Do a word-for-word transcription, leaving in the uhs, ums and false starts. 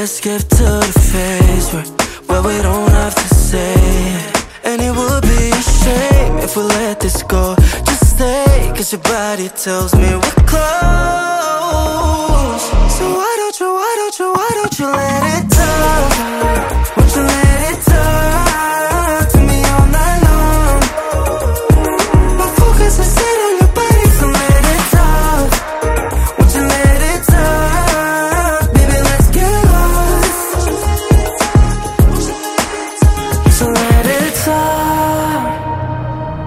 Let's get to the phase where, where we don't have to say it. And it would be a shame if we let this go. Just stay, cause your body tells me we're close. So why don't you, why don't you, why don't you let